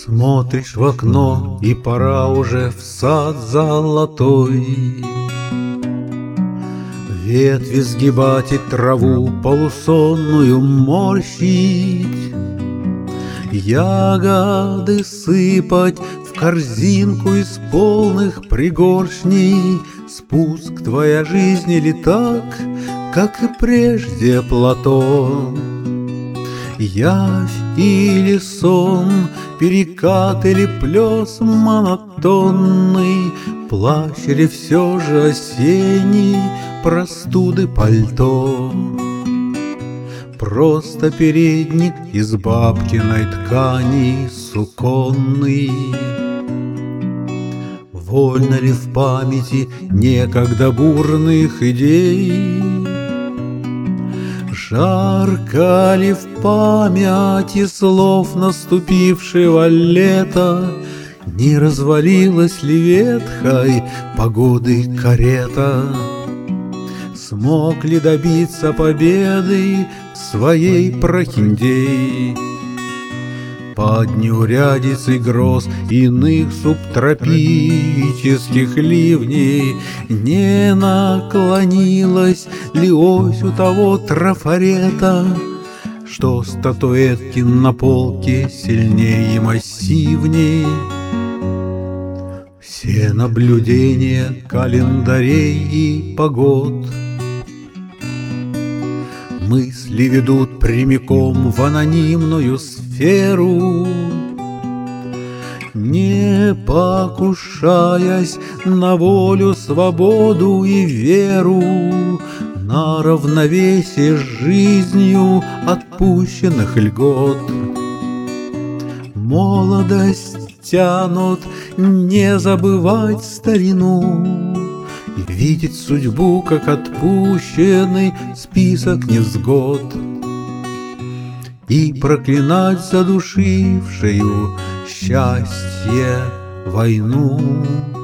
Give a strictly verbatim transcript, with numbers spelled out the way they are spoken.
Смотришь в окно, и пора уже в сад золотой. Ветви сгибать и траву полусонную морщить, ягоды сыпать в корзинку из полных пригоршней. Спуск твоя жизнь или так, как и прежде, Платон? Явь или сон, перекат или плес монотонный, плащ или все же осенний простуды пальто? Просто передник из бабкиной ткани суконный. Вольно ли в памяти некогда бурных идей? Жарко ли в памяти слов наступившего лета? Не развалилась ли ветхой погоды карета? Смог ли добиться победы своей прохиндей? Под неурядицей гроз иных субтропических ливней не наклонилась ли ось у того трафарета, что статуэтки на полке сильнее и массивней? Все наблюдения календарей и погод мысли ведут прямиком в анонимную сферу, не покушаясь на волю, свободу и веру, на равновесие с жизнью отпущенных льгот. Молодость тянут не забывать старину и видеть судьбу, как отпущенный список невзгод, и проклинать задушившую счастье войну.